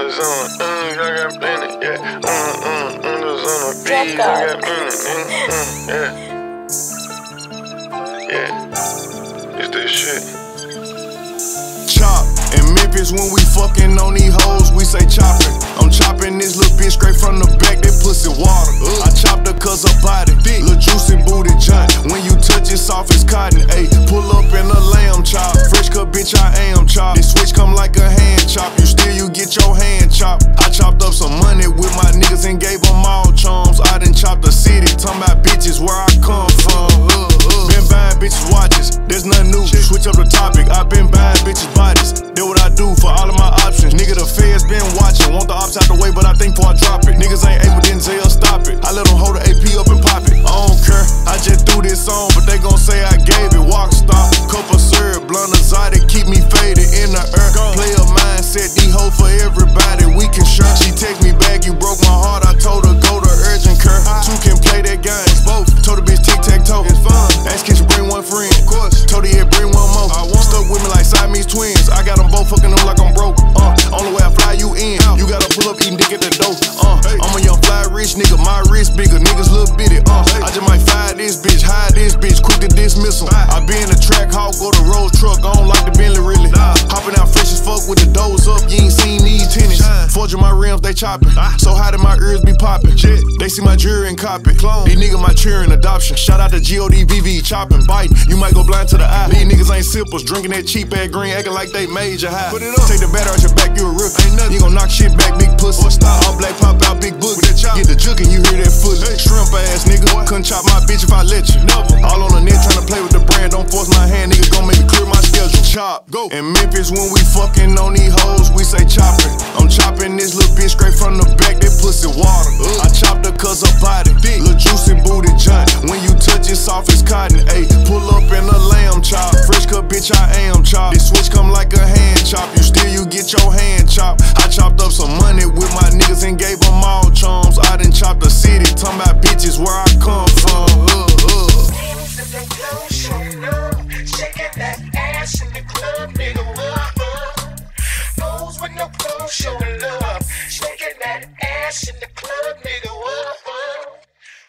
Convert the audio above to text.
Niggas on, I got plenty, yeah. Niggas on the beat, I got plenty, yeah. It's this shit. Chop. In Memphis when we fucking on these hoes, we say chopping. I'm chopping this little bitch straight from the back, that pussy water. I chopped her cause her body thick, little juicy booty giant. When you touch it soft as cotton, ayy. Pull up in a lamb chop, fresh cut bitch I am chop. This switch come like a hand chop, you get your hand chopped. I chopped up some money with my niggas and gave them all charms. I done chopped the city, talking about bitches where I come from. Been buying bitches watches, there's nothing new. Switch up the topic, I been buying bitches bodies. That's what I do for all of my options. Nigga, the feds been watching. Want the ops out the way, but I think before I drop it. Niggas ain't able, Denzel, stop it. I let them hold the AP up and pop it. I don't care, I just threw this on, but they gon' say I gave it. Walk stop, cup of syrup, blunt exotic, keep me faded in the air. Player mindset, these hoes for everybody, we can share. She text me back, you broke my heart, I told her go to urgent care. Two can play that game, it's both. Told the bitch tic-tac-toe, it's fun. Ask can she bring one friend, of course. Told her yeah, bring one more. Stuck with me like Siamese twins, I got them both fucking them like I'm broke. Only way I fly you in, you gotta pull up eating dick at the door. I'm a young fly rich nigga, my wrist bigger, niggas little bitty. I just might fire this bitch, hide this bitch, quick to dismiss em. I be in the track hawk or the road truck, I don't like the Bentley really. Hopping out fresh as fuck with the doors up, you ain't seen these tennis. Forging my rims, they chopping, so high that my ears be popping. They see my jewelry and copy. These niggas my cheering adoption. Shout out to GODVV, chopping, biting. You might go blind to the eye. These niggas ain't simples, drinking that cheap ass green, acting like they major high. Put it up. Take the batter out your back, you a rookie. Ain't nothing. You gon' knock shit back, big pussy. All black pop out, big boogie. Get the juke and you hear that foot. Shrimp ass nigga, couldn't chop my bitch if I let you. All on the net tryna play with the brand, don't force my hand, nigga gon' make me clear my schedule. Chop, go. In Memphis when we fucking on these hoes, we say chopping. I'm chopping this little bitch straight from the back, that pussy water. I chopped her cause her body thick, little juicy booty giant. When you touch it soft as cotton, ayy. Pull up in a lamb chop, fresh cut bitch I am chop. This switch come like a hand chop, you get your hand chopped. I chopped up some money with my niggas